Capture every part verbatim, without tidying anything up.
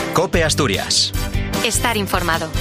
COPE Asturias. Estar informado.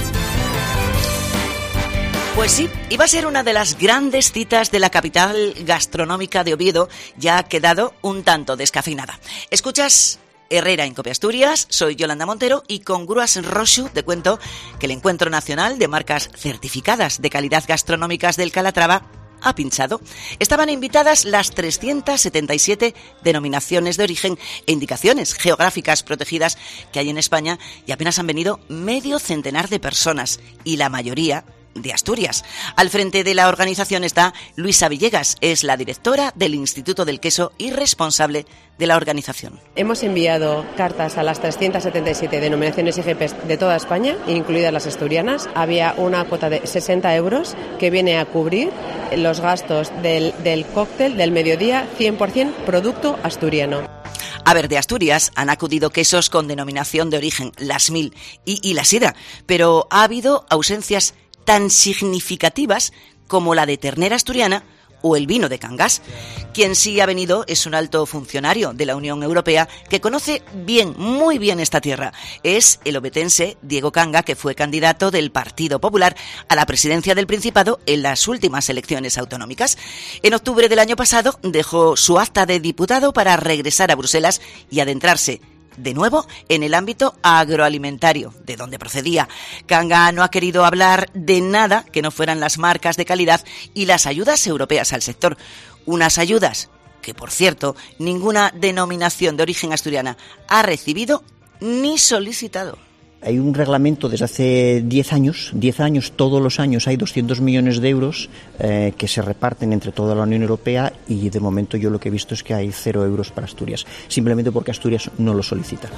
Pues sí, iba a ser una de las grandes citas de la capital gastronómica de Oviedo, ya ha quedado un tanto descafeinada. Escuchas Herrera en COPE Asturias, soy Yolanda Montero y con Gruas Roxu te cuento que el Encuentro Nacional de Marcas Certificadas de Calidad Gastronómicas del Calatrava ha pinchado. Estaban invitadas las trescientas setenta y siete denominaciones de origen e indicaciones geográficas protegidas que hay en España y apenas han venido medio centenar de personas y la mayoría de Asturias. Al frente de la organización está Luisa Villegas, es la directora del Instituto del Queso y responsable de la organización. Hemos enviado cartas a las trescientas setenta y siete denominaciones I G P de toda España, incluidas las asturianas. Había una cuota de sesenta euros que viene a cubrir los gastos del, del cóctel del mediodía, cien por ciento producto asturiano. A ver, de Asturias han acudido quesos con denominación de origen, las Mil y, y la Sidra, pero ha habido ausencias tan significativas como la de ternera asturiana o el vino de Cangas. Quien sí ha venido es un alto funcionario de la Unión Europea que conoce bien, muy bien esta tierra. Es el ovetense Diego Canga, que fue candidato del Partido Popular a la presidencia del Principado en las últimas elecciones autonómicas. En octubre del año pasado dejó su acta de diputado para regresar a Bruselas y adentrarse de nuevo en el ámbito agroalimentario, de donde procedía. Canga no ha querido hablar de nada que no fueran las marcas de calidad y las ayudas europeas al sector. Unas ayudas que, por cierto, ninguna denominación de origen asturiana ha recibido ni solicitado. Hay un reglamento desde hace diez años, diez años, todos los años hay doscientos millones de euros eh, que se reparten entre toda la Unión Europea y de momento yo lo que he visto es que hay cero euros para Asturias, simplemente porque Asturias no lo solicita.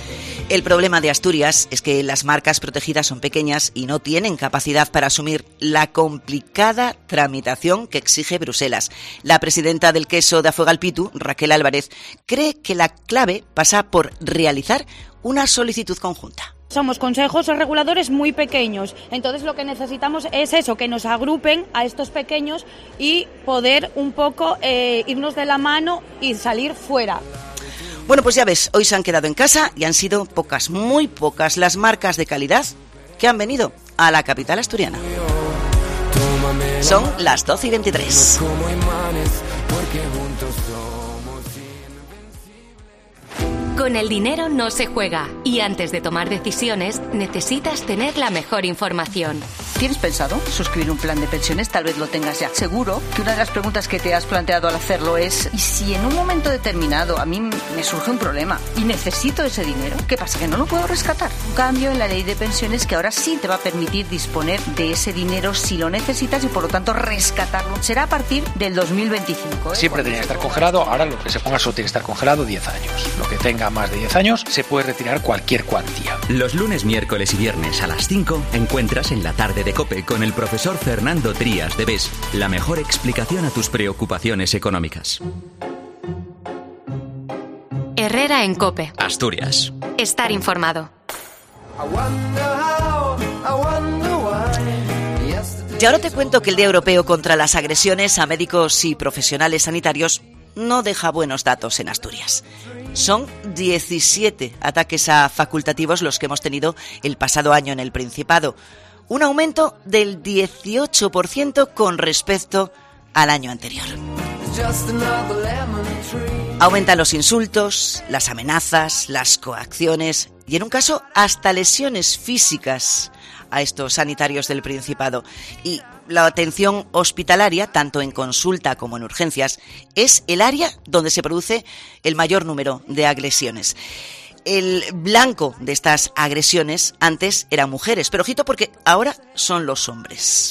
El problema de Asturias es que las marcas protegidas son pequeñas y no tienen capacidad para asumir la complicada tramitación que exige Bruselas. La presidenta del queso de Afuegalpitu, Raquel Álvarez, cree que la clave pasa por realizar una solicitud conjunta. Somos consejos reguladores muy pequeños, entonces lo que necesitamos es eso, que nos agrupen a estos pequeños y poder un poco eh, irnos de la mano y salir fuera. Bueno, pues ya ves, hoy se han quedado en casa y han sido pocas, muy pocas las marcas de calidad que han venido a la capital asturiana. Son las doce y veintitrés. Con el dinero no se juega y antes de tomar decisiones necesitas tener la mejor información. ¿Tienes pensado suscribir un plan de pensiones? Tal vez lo tengas ya. Seguro que una de las preguntas que te has planteado al hacerlo es ¿y si en un momento determinado a mí me surge un problema y necesito ese dinero? ¿Qué pasa? ¿Que no lo puedo rescatar? Un cambio en la ley de pensiones que ahora sí te va a permitir disponer de ese dinero si lo necesitas y por lo tanto rescatarlo. Será a partir del dos mil veinticinco. ¿eh? Siempre tenía que estar congelado, ahora lo que se ponga solo tiene que estar congelado diez años. Lo que tenga más de diez años se puede retirar cualquier cuantía. Los lunes, miércoles y viernes a las cinco encuentras en la tarde de COPE con el profesor Fernando Trías de B E S la mejor explicación a tus preocupaciones económicas. Herrera en COPE Asturias. Estar informado. Y ahora te cuento que el Día Europeo contra las Agresiones a Médicos y Profesionales Sanitarios no deja buenos datos en Asturias. Son diecisiete ataques a facultativos los que hemos tenido el pasado año en el Principado. Un aumento del dieciocho por ciento con respecto al año anterior. Aumentan los insultos, las amenazas, las coacciones y en un caso hasta lesiones físicas a estos sanitarios del Principado. Y la atención hospitalaria, tanto en consulta como en urgencias, es el área donde se produce el mayor número de agresiones. El blanco de estas agresiones antes eran mujeres, pero ojito porque ahora son los hombres.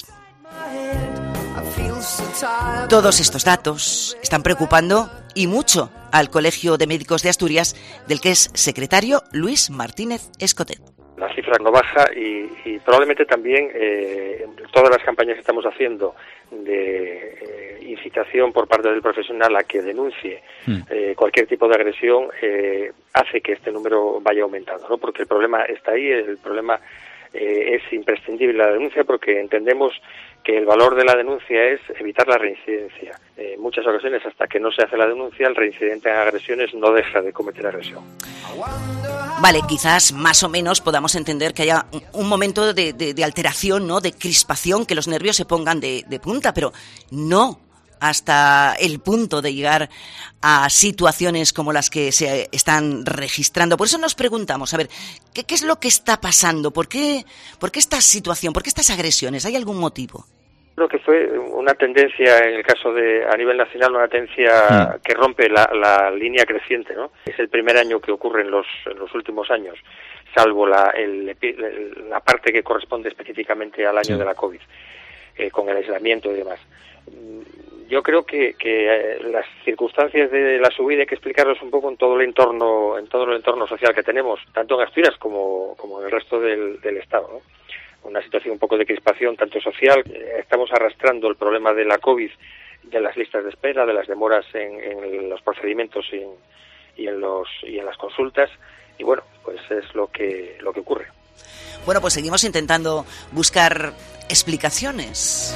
Todos estos datos están preocupando y mucho al Colegio de Médicos de Asturias, del que es secretario Luis Martínez Escotet. La cifra no baja y, y probablemente también eh, todas las campañas que estamos haciendo de eh, incitación por parte del profesional a que denuncie mm. eh, cualquier tipo de agresión eh, hace que este número vaya aumentando, ¿no? Porque el problema está ahí, el problema eh, es imprescindible la denuncia porque entendemos que el valor de la denuncia es evitar la reincidencia. En eh, muchas ocasiones, hasta que no se hace la denuncia, el reincidente en agresiones no deja de cometer agresión. Vale, quizás más o menos podamos entender que haya un momento de, de, de alteración, ¿no? De crispación, que los nervios se pongan de, de punta, pero no hasta el punto de llegar a situaciones como las que se están registrando. Por eso nos preguntamos, a ver, ¿qué, qué es lo que está pasando? ¿Por qué, por qué esta situación? ¿Por qué estas agresiones? ¿Hay algún motivo? Creo que fue una tendencia, en el caso de a nivel nacional, una tendencia mm. que rompe la, la línea creciente, ¿no? Es el primer año que ocurre en los, en los últimos años, salvo la, el, el, la parte que corresponde específicamente al año sí. de la COVID, eh, con el aislamiento y demás. Yo creo que, que eh, las circunstancias de la subida hay que explicarlos un poco en todo el entorno, en todo el entorno social que tenemos, tanto en Asturias como, como en el resto del, del Estado, ¿no? Una situación un poco de crispación, tanto social. Estamos arrastrando el problema de la COVID, de las listas de espera, de las demoras en, en los procedimientos y en, y en los y en las consultas, y bueno, pues es lo que lo que ocurre. Bueno, pues seguimos intentando buscar explicaciones.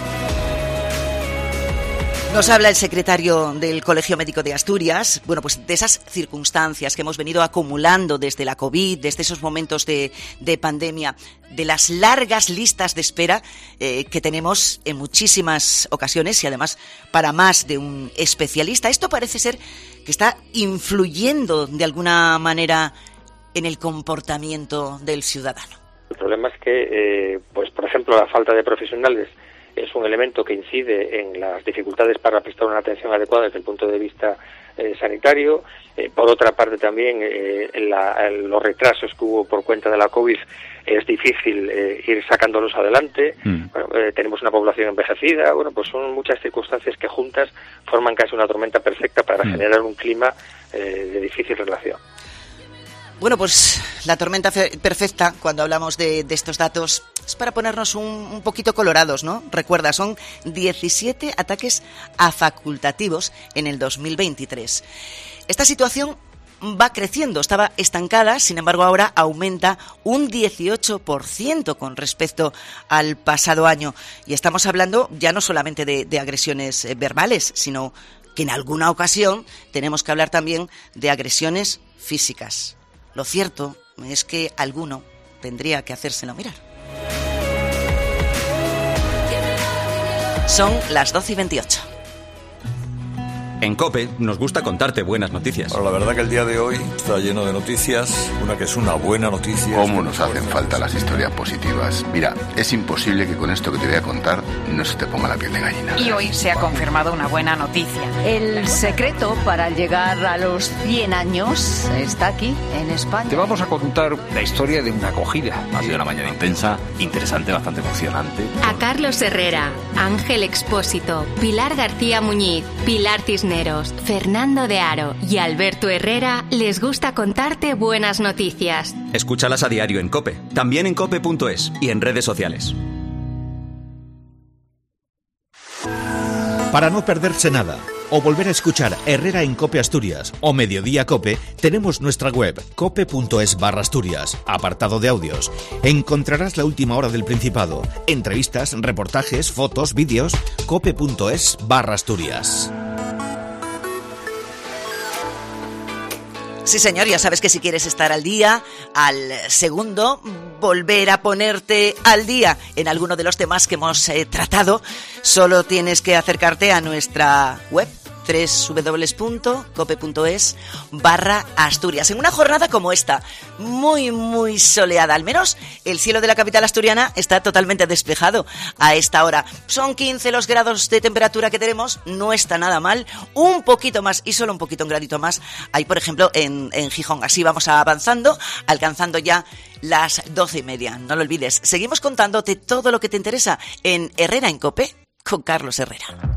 Nos habla el secretario del Colegio Médico de Asturias, bueno, pues de esas circunstancias que hemos venido acumulando desde la COVID, desde esos momentos de, de pandemia, de las largas listas de espera eh, que tenemos en muchísimas ocasiones y además para más de un especialista. Esto parece ser que está influyendo de alguna manera en el comportamiento del ciudadano. El problema es que, eh, pues por ejemplo, la falta de profesionales es un elemento que incide en las dificultades para prestar una atención adecuada desde el punto de vista eh, sanitario. Eh, por otra parte también eh, la, los retrasos que hubo por cuenta de la COVID es difícil eh, ir sacándolos adelante. Mm. Bueno, eh, tenemos una población envejecida. Bueno, pues son muchas circunstancias que juntas forman casi una tormenta perfecta para mm. generar un clima eh, de difícil relación. Bueno, pues la tormenta fe- perfecta, cuando hablamos de, de estos datos, es para ponernos un, un poquito colorados, ¿no? Recuerda, son diecisiete ataques a facultativos en el dos mil veintitrés. Esta situación va creciendo, estaba estancada, sin embargo ahora aumenta un dieciocho por ciento con respecto al pasado año. Y estamos hablando ya no solamente de, de agresiones eh, verbales, sino que en alguna ocasión tenemos que hablar también de agresiones físicas. Lo cierto es que alguno tendría que hacérselo mirar. Son las doce y veintiocho. En COPE nos gusta contarte buenas noticias. Bueno, la verdad que el día de hoy está lleno de noticias. Una que es una buena noticia. ¿Cómo nos hacen falta las historias positivas? Mira, es imposible que con esto que te voy a contar no se te ponga la piel de gallina. Y hoy se ha confirmado una buena noticia. El secreto para llegar a los cien años está aquí, en España. Te vamos a contar la historia de una acogida. Ha sido una mañana intensa, interesante, bastante emocionante. A Carlos Herrera, Ángel Expósito, Pilar García Muñiz, Pilar Cisneros, Fernando de Aro y Alberto Herrera les gusta contarte buenas noticias. Escúchalas a diario en COPE, también en cope punto es y en redes sociales. Para no perderse nada o volver a escuchar Herrera en COPE Asturias o Mediodía COPE, tenemos nuestra web cope punto es barra Asturias, apartado de audios. Encontrarás la última hora del Principado, entrevistas, reportajes, fotos, vídeos, cope punto es barra Asturias. Sí, señor, ya sabes que si quieres estar al día, al segundo, volver a ponerte al día en alguno de los temas que hemos eh, tratado, solo tienes que acercarte a nuestra web doble u doble u doble u punto cope punto es barra Asturias. En una jornada como esta, muy, muy soleada, al menos el cielo de la capital asturiana está totalmente despejado a esta hora. Son quince los grados de temperatura que tenemos, no está nada mal, un poquito más y solo un poquito, un gradito más, hay por ejemplo en, en Gijón. Así vamos avanzando, alcanzando ya las doce y media. No lo olvides, seguimos contándote todo lo que te interesa en Herrera en COPE con Carlos Herrera.